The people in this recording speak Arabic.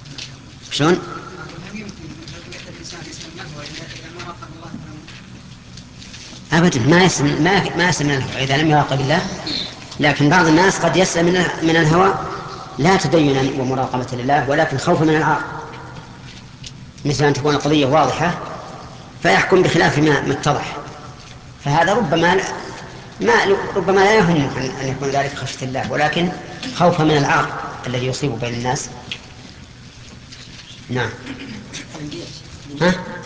شلون؟ أبدا ما يسلم من الهوى إذا لم يراقب الله. لكن بعض الناس قد يسلم من الهوى لا تدينا ومراقبة لله، ولكن خوفا من العار، مثل أن تكون القضية واضحة فيحكم بخلاف ما اتضح، فهذا ربما لا يهم أن يكون ذلك خشية الله، ولكن خوفا من العار الذي يصيب بين الناس. نعم. ها؟